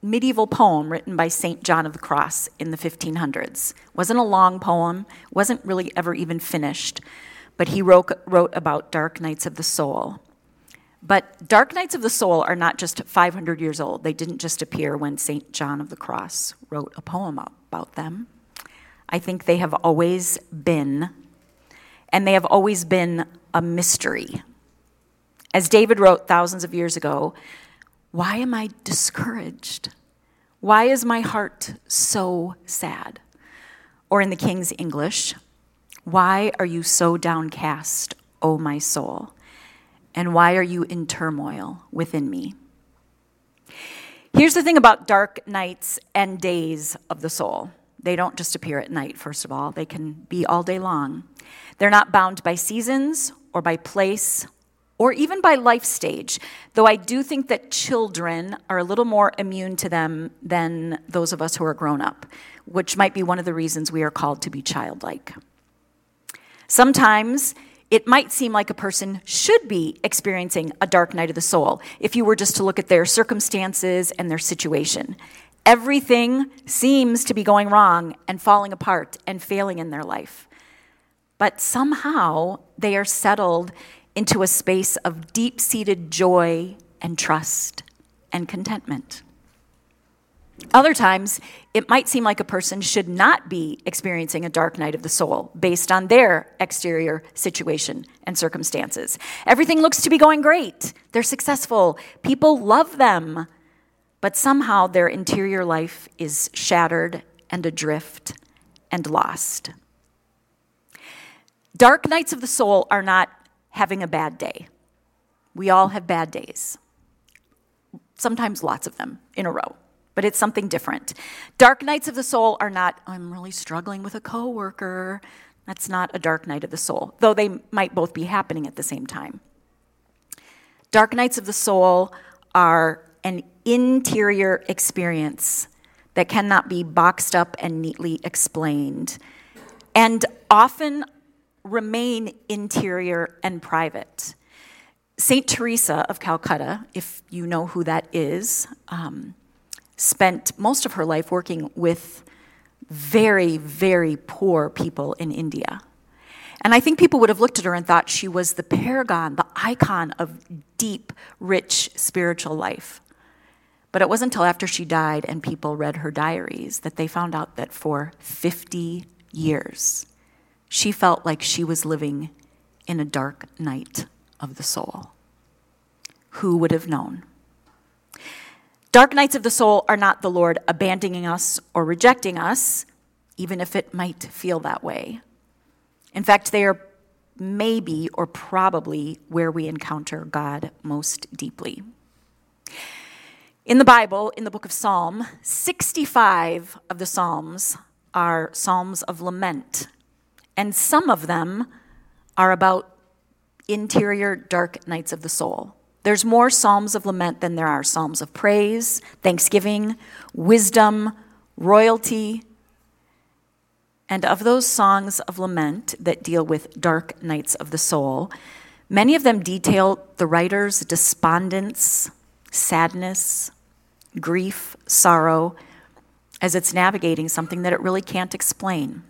medieval poem written by St. John of the Cross in the 1500s. It wasn't a long poem, wasn't really ever even finished, but he wrote about dark nights of the soul. But dark nights of the soul are not just 500 years old. They didn't just appear when St. John of the Cross wrote a poem about them. I think they have always been, and they have always been a mystery. As David wrote thousands of years ago, why am I discouraged? Why is my heart so sad? Or in the King's English, why are you so downcast, O my soul? And why are you in turmoil within me? Here's the thing about dark nights and days of the soul. They don't just appear at night, first of all. They can be all day long. They're not bound by seasons or by place or even by life stage, though I do think that children are a little more immune to them than those of us who are grown up, which might be one of the reasons we are called to be childlike. Sometimes it might seem like a person should be experiencing a dark night of the soul if you were just to look at their circumstances and their situation. Everything seems to be going wrong and falling apart and failing in their life. But somehow they are settled into a space of deep-seated joy and trust and contentment. Other times, it might seem like a person should not be experiencing a dark night of the soul based on their exterior situation and circumstances. Everything looks to be going great. They're successful. People love them. But somehow their interior life is shattered and adrift and lost. Dark nights of the soul are not having a bad day. We all have bad days. Sometimes lots of them in a row. But it's something different. Dark nights of the soul are not, I'm really struggling with a coworker. That's not a dark night of the soul, though they might both be happening at the same time. Dark nights of the soul are an interior experience that cannot be boxed up and neatly explained, and often remain interior and private. Saint Teresa of Calcutta, if you know who that is, spent most of her life working with very, very poor people in India. And I think people would have looked at her and thought she was the paragon, the icon of deep, rich spiritual life. But it wasn't until after she died and people read her diaries that they found out that for 50 years, she felt like she was living in a dark night of the soul. Who would have known? Dark nights of the soul are not the Lord abandoning us or rejecting us, even if it might feel that way. In fact, they are maybe or probably where we encounter God most deeply. In the Bible, in the book of Psalm, 65 of the Psalms are Psalms of lament, and some of them are about interior dark nights of the soul. There's more Psalms of lament than there are Psalms of praise, thanksgiving, wisdom, royalty. And of those songs of lament that deal with dark nights of the soul, many of them detail the writer's despondence, sadness, grief, sorrow, as it's navigating something that it really can't explain.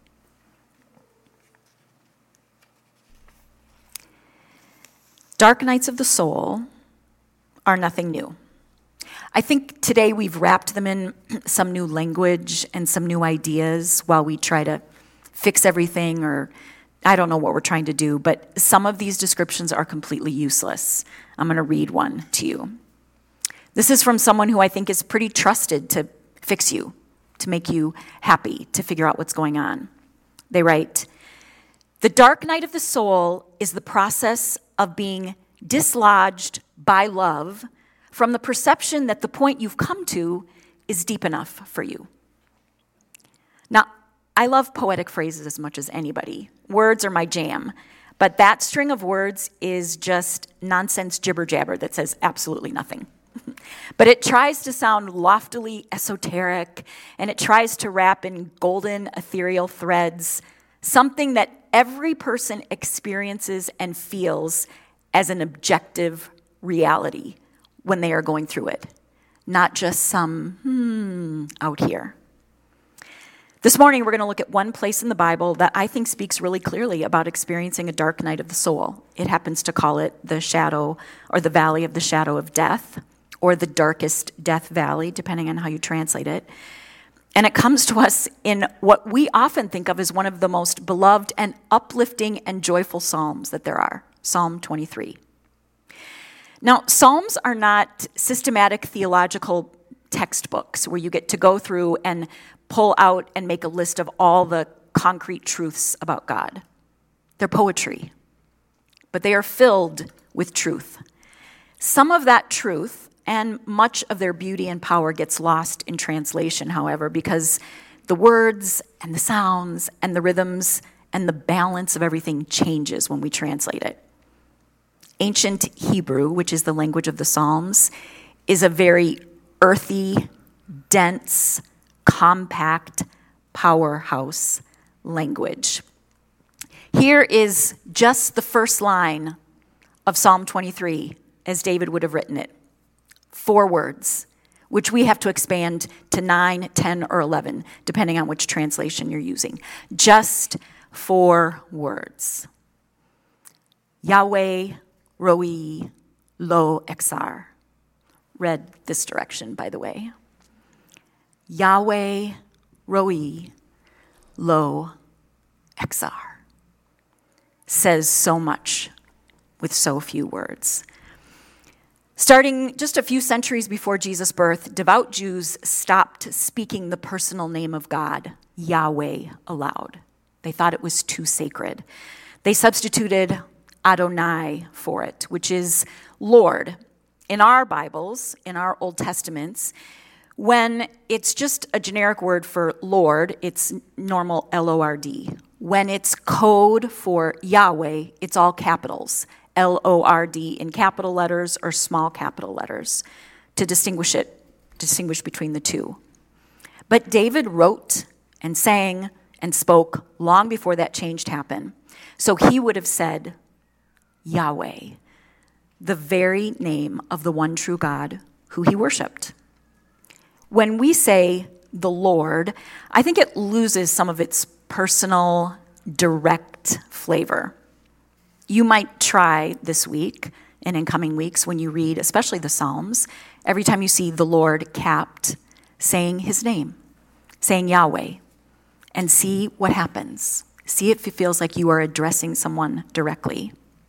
Dark nights of the soul are nothing new. I think today we've wrapped them in some new language and some new ideas while we try to fix everything, or I don't know what we're trying to do, but some of these descriptions are completely useless. I'm going to read one to you. This is from someone who I think is pretty trusted to fix you, to make you happy, to figure out what's going on. They write, "The dark night of the soul is the process of being dislodged by love from the perception that the point you've come to is deep enough for you." Now, I love poetic phrases as much as anybody. Words are my jam. But that string of words is just nonsense jibber-jabber that says absolutely nothing. But it tries to sound loftily esoteric, and it tries to wrap in golden, ethereal threads something that every person experiences and feels as an objective reality when they are going through it. not just some out here. This morning, we're going to look at one place in the Bible that I think speaks really clearly about experiencing a dark night of the soul. It happens to call it the shadow or the valley of the shadow of death, or the darkest death valley, depending on how you translate it. And it comes to us in what we often think of as one of the most beloved and uplifting and joyful psalms that there are, Psalm 23. Now, psalms are not systematic theological textbooks where you get to go through and pull out and make a list of all the concrete truths about God. They're poetry, but they are filled with truth. Some of that truth and much of their beauty and power gets lost in translation, however, because the words and the sounds and the rhythms and the balance of everything changes when we translate it. Ancient Hebrew, which is the language of the Psalms, is a very earthy, dense, compact powerhouse language. Here is just the first line of Psalm 23, as David would have written it. 4 words, which we have to expand to 9, 10, or 11, depending on which translation you're using. Just 4 words. Yahweh Roi Lo Exar. Read this direction, by the way. Yahweh Roi Lo Exar. Says so much with so few words. Starting just a few centuries before Jesus' birth, devout Jews stopped speaking the personal name of God, Yahweh, aloud. They thought it was too sacred. They substituted Adonai for it, which is Lord. In our Bibles, in our Old Testaments, when it's just a generic word for Lord, it's normal L-O-R-D. When it's code for Yahweh, it's all capitals, L-O-R-D in capital letters or small capital letters to distinguish between the two. But David wrote and sang and spoke long before that change happened. So he would have said, Yahweh, the very name of the one true God who he worshiped. When we say the Lord, I think it loses some of its personal, direct flavor. You might try this week and in coming weeks when you read, especially the Psalms, every time you see the Lord capped, saying his name, saying Yahweh, and see what happens. See if it feels like you are addressing someone directly.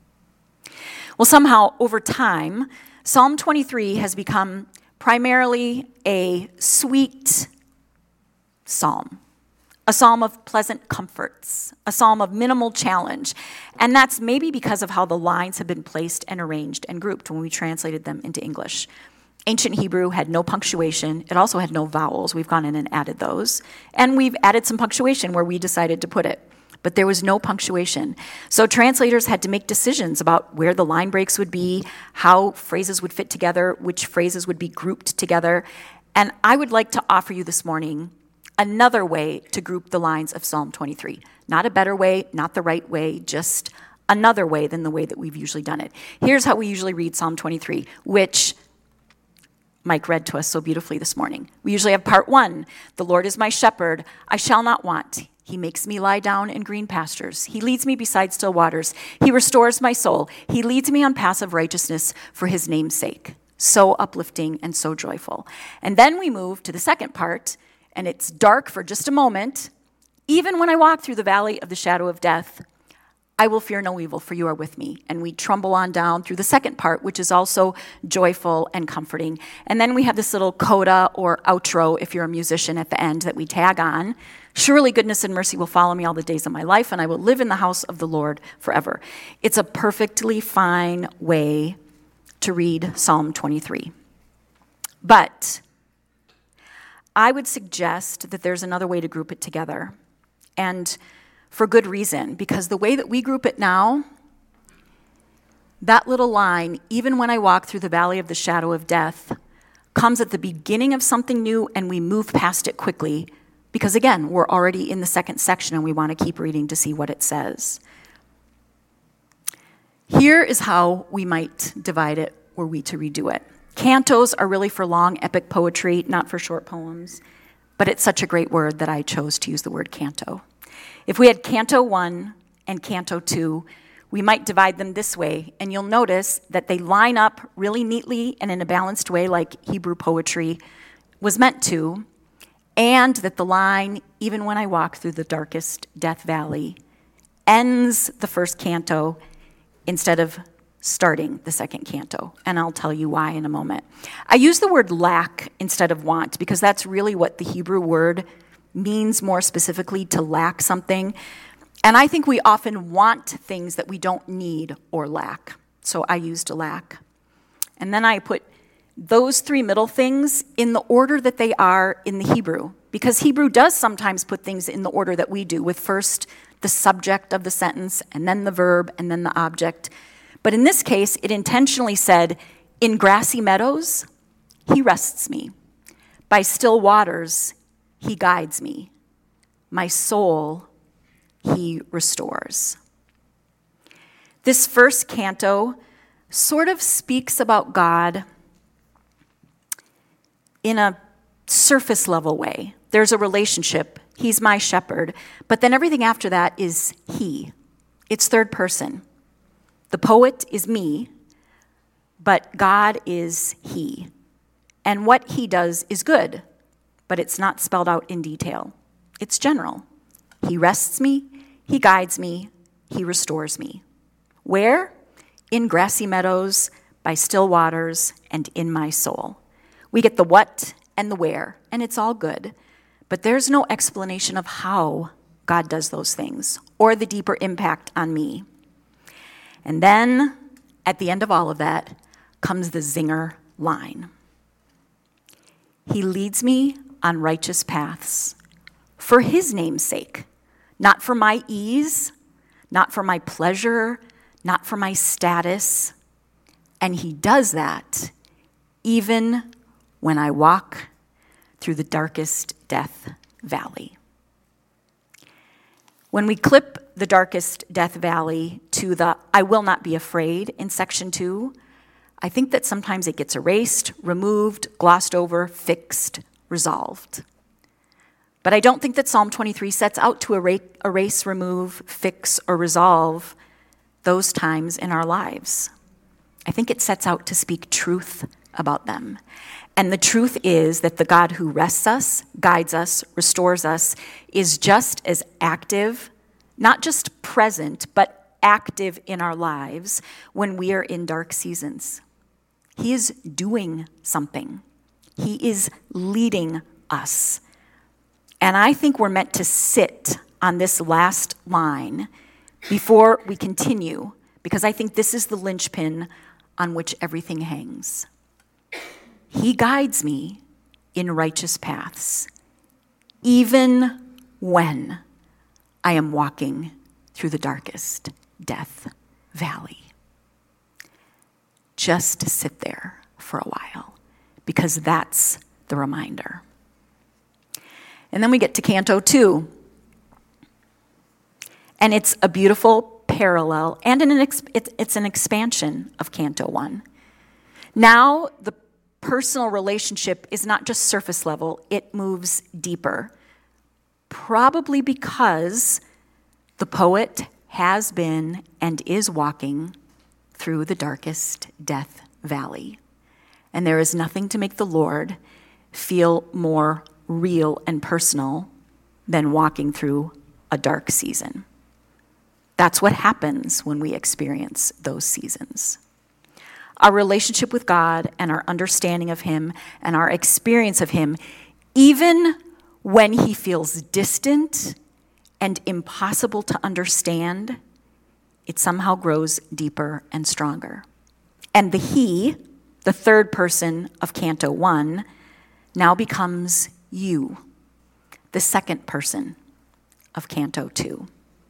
Well, somehow, over time, Psalm 23 has become primarily a sweet psalm, a psalm of pleasant comforts, a psalm of minimal challenge. And that's maybe because of how the lines have been placed and arranged and grouped when we translated them into English. Ancient Hebrew had no punctuation. It also had no vowels. We've gone in and added those. And we've added some punctuation where we decided to put it. But there was no punctuation. So translators had to make decisions about where the line breaks would be, how phrases would fit together, which phrases would be grouped together. And I would like to offer you this morning another way to group the lines of Psalm 23. Not a better way, not the right way, just another way than the way that we've usually done it. Here's how we usually read Psalm 23, which Mike read to us so beautifully this morning. We usually have part 1, the Lord is my shepherd, I shall not want. He makes me lie down in green pastures. He leads me beside still waters. He restores my soul. He leads me on paths of righteousness for his name's sake. So uplifting and so joyful. And then we move to the second part, and it's dark for just a moment. Even when I walk through the valley of the shadow of death, I will fear no evil, for you are with me. And we trumble on down through the second part, which is also joyful and comforting. And then we have this little coda or outro, if you're a musician, at the end that we tag on. Surely goodness and mercy will follow me all the days of my life, and I will live in the house of the Lord forever. It's a perfectly fine way to read Psalm 23. But I would suggest that there's another way to group it together. And for good reason, because the way that we group it now, that little line, even when I walk through the valley of the shadow of death, comes at the beginning of something new and we move past it quickly because, again, we're already in the second section and we want to keep reading to see what it says. Here is how we might divide it were we to redo it. Cantos are really for long epic poetry, not for short poems, but it's such a great word that I chose to use the word canto. If we had Canto 1 and Canto 2, we might divide them this way, and you'll notice that they line up really neatly and in a balanced way like Hebrew poetry was meant to, and that the line, even when I walk through the darkest death valley, ends the first canto instead of starting the second canto, and I'll tell you why in a moment. I use the word lack instead of want because that's really what the Hebrew word means more specifically, to lack something. And I think we often want things that we don't need or lack. So I used lack. And then I put those three middle things in the order that they are in the Hebrew, because Hebrew does sometimes put things in the order that we do, with first the subject of the sentence, and then the verb, and then the object. But in this case, it intentionally said, in grassy meadows, he rests me. By still waters, he guides me. My soul, he restores. This first canto sort of speaks about God in a surface level way. There's a relationship. He's my shepherd. But then everything after that is he. It's third person. The poet is me, but God is he. And what he does is good, but it's not spelled out in detail. It's general. He rests me, he guides me, he restores me. Where? In grassy meadows, by still waters, and in my soul. We get the what and the where, and it's all good. But there's no explanation of how God does those things or the deeper impact on me. And then, at the end of all of that, comes the zinger line. He leads me on righteous paths for his name's sake, not for my ease, not for my pleasure, not for my status. And he does that even when I walk through the darkest death valley. When we clip the darkest death valley to the I will not be afraid in section 2, I think that sometimes it gets erased, removed, glossed over, fixed, resolved. But I don't think that Psalm 23 sets out to erase, remove, fix, or resolve those times in our lives. I think it sets out to speak truth about them. And the truth is that the God who rests us, guides us, restores us, is just as active, not just present, but active in our lives when we are in dark seasons. He is doing something. He is leading us. And I think we're meant to sit on this last line before we continue, because I think this is the linchpin on which everything hangs. He guides me in righteous paths, even when I am walking through the darkest death valley. Just to sit there for a while, because that's the reminder. And then we get to Canto 2. And it's a beautiful parallel, and it's an expansion of Canto 1. Now, the personal relationship is not just surface level, it moves deeper. Probably because the poet has been and is walking through the darkest death valley. And there is nothing to make the Lord feel more real and personal than walking through a dark season. That's what happens when we experience those seasons. Our relationship with God and our understanding of him and our experience of him, even when he feels distant and impossible to understand, it somehow grows deeper and stronger. And the he, the third person of Canto 1, now becomes you, the second person of Canto 2.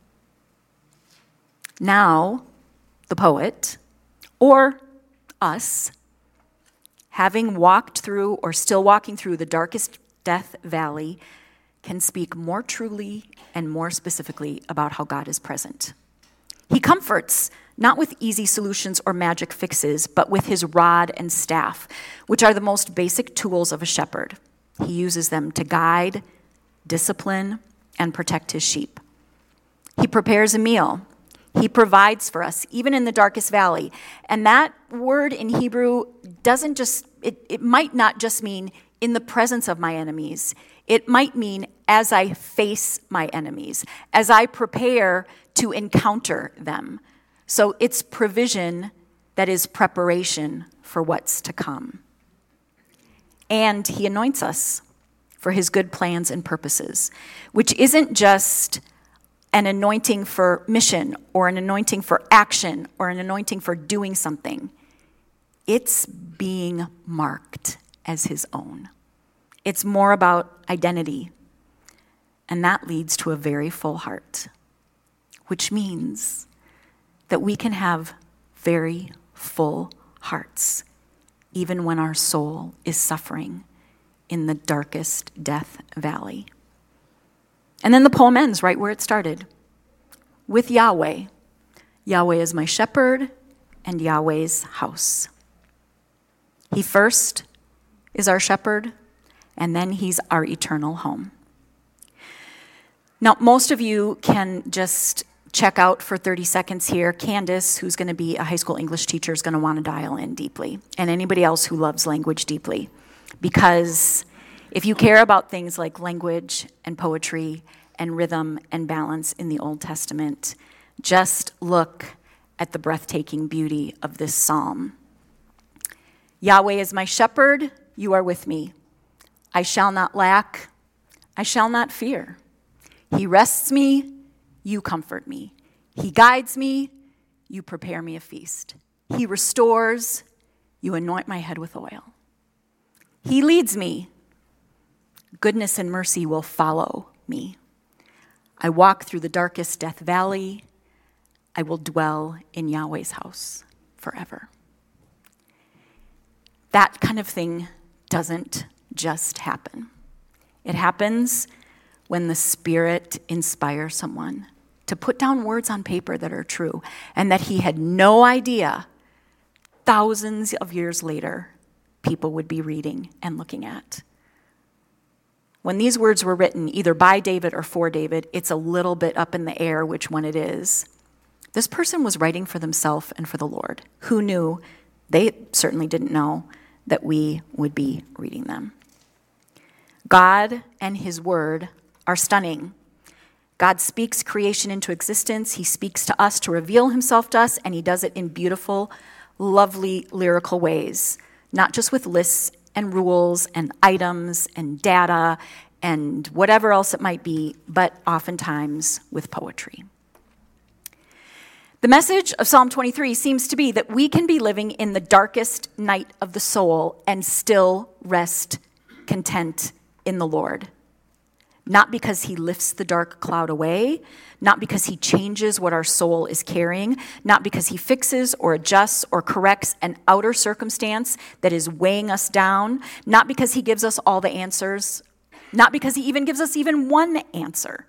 Now, the poet, or us, having walked through or still walking through the darkest death valley, can speak more truly and more specifically about how God is present. He comforts, not with easy solutions or magic fixes, but with his rod and staff, which are the most basic tools of a shepherd. He uses them to guide, discipline, and protect his sheep. He prepares a meal. He provides for us, even in the darkest valley. And that word in Hebrew it might not just mean in the presence of my enemies. It might mean as I face my enemies, as I prepare to encounter them. So it's provision that is preparation for what's to come. And he anoints us for his good plans and purposes, which isn't just an anointing for mission or an anointing for action or an anointing for doing something. It's being marked as his own. It's more about identity, and that leads to a very full heart, which means that we can have very full hearts, even when our soul is suffering in the darkest death valley. And then the poem ends right where it started, with Yahweh. Yahweh is my shepherd and Yahweh's house. He first is our shepherd, and then he's our eternal home. Now, most of you can just check out for 30 seconds here. Candace, who's going to be a high school English teacher, is going to want to dial in deeply, and anybody else who loves language deeply. Because if you care about things like language and poetry and rhythm and balance in the Old Testament, just look at the breathtaking beauty of this psalm. Yahweh is my shepherd, you are with me. I shall not lack, I shall not fear. He rests me, you comfort me. He guides me, you prepare me a feast. He restores, you anoint my head with oil. He leads me, goodness and mercy will follow me. I walk through the darkest death valley, I will dwell in Yahweh's house forever. That kind of thing doesn't just happen. It happens when the Spirit inspires someone to put down words on paper that are true and that he had no idea thousands of years later people would be reading and looking at. When these words were written, either by David or for David, it's a little bit up in the air which one it is. This person was writing for themselves and for the Lord. Who knew? They certainly didn't know that we would be reading them. God and his word are stunning. God speaks creation into existence. He speaks to us to reveal himself to us, and he does it in beautiful, lovely, lyrical ways, not just with lists and rules and items and data and whatever else it might be, but oftentimes with poetry. The message of Psalm 23 seems to be that we can be living in the darkest night of the soul and still rest content in the Lord. Not because he lifts the dark cloud away, not because he changes what our soul is carrying, not because he fixes or adjusts or corrects an outer circumstance that is weighing us down, not because he gives us all the answers, not because he even gives us even one answer.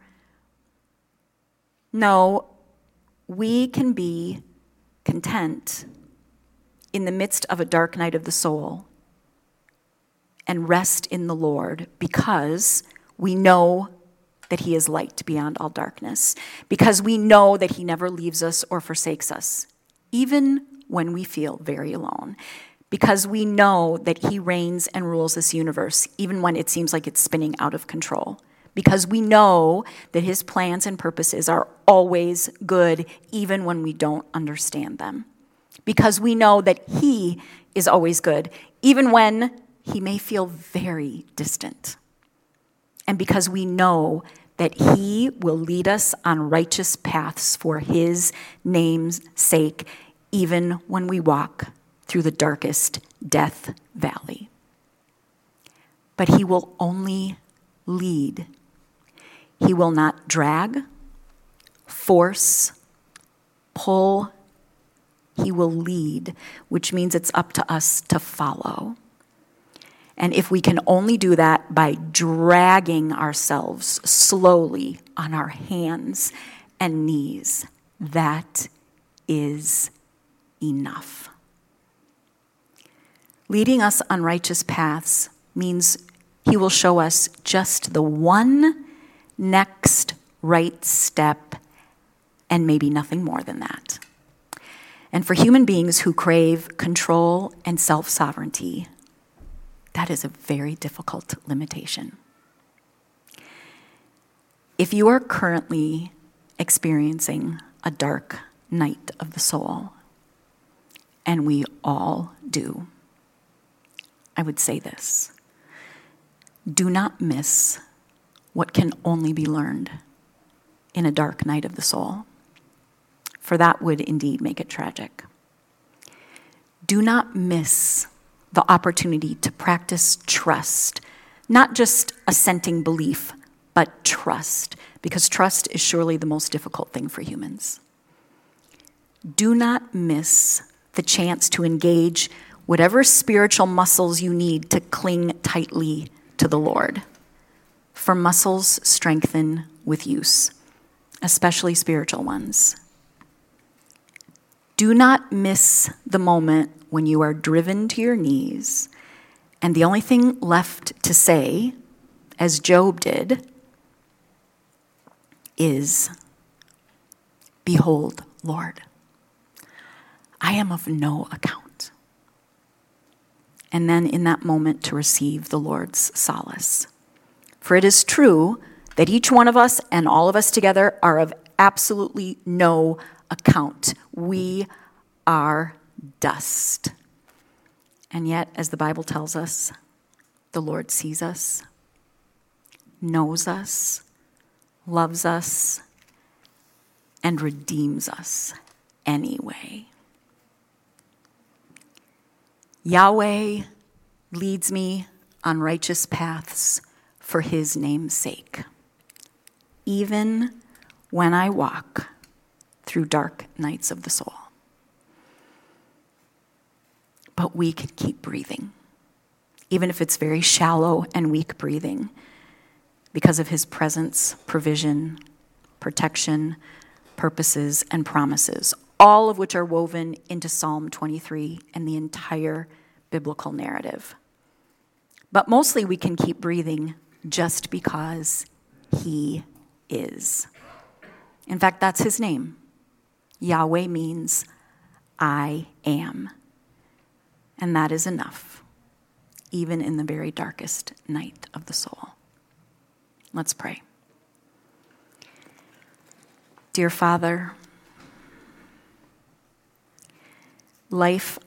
No, we can be content in the midst of a dark night of the soul and rest in the Lord because we know that he is light beyond all darkness, because we know that he never leaves us or forsakes us, even when we feel very alone, because we know that he reigns and rules this universe, even when it seems like it's spinning out of control, because we know that his plans and purposes are always good, even when we don't understand them, because we know that he is always good, even when he may feel very distant. And because we know that he will lead us on righteous paths for his name's sake, even when we walk through the darkest death valley. But he will only lead. He will not drag, force, pull. He will lead, which means it's up to us to follow. And if we can only do that by dragging ourselves slowly on our hands and knees, that is enough. Leading us on righteous paths means he will show us just the one next right step and maybe nothing more than that. And for human beings who crave control and self-sovereignty, that is a very difficult limitation. If you are currently experiencing a dark night of the soul, and we all do, I would say this: do not miss what can only be learned in a dark night of the soul, for that would indeed make it tragic. Do not miss the opportunity to practice trust, not just assenting belief, but trust, because trust is surely the most difficult thing for humans. Do not miss the chance to engage whatever spiritual muscles you need to cling tightly to the Lord. For muscles strengthen with use, especially spiritual ones. Do not miss the moment when you are driven to your knees and the only thing left to say, as Job did, is, "Behold, Lord, I am of no account." And then in that moment to receive the Lord's solace. For it is true that each one of us and all of us together are of absolutely no account. We are dust. And yet, as the Bible tells us, the Lord sees us, knows us, loves us, and redeems us anyway. Yahweh leads me on righteous paths for his name's sake, even when I walk through dark nights of the soul. But we can keep breathing, even if it's very shallow and weak breathing, because of his presence, provision, protection, purposes, and promises, all of which are woven into Psalm 23 and the entire biblical narrative. But mostly we can keep breathing just because he is. In fact, that's his name. Yahweh means I am. And that is enough, even in the very darkest night of the soul. Let's pray. Dear Father, life